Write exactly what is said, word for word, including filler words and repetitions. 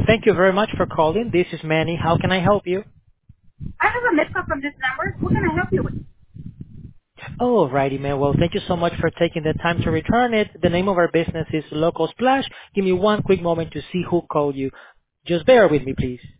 Thank you very much for calling. This is Manny. How can I help you? I have a missed call from this number. What can I help you with? Oh, righty, man. Well, thank you so much for taking the time to return it. The name of our business is Local Splash. Give me one quick moment to see who called you. Just bear with me, please.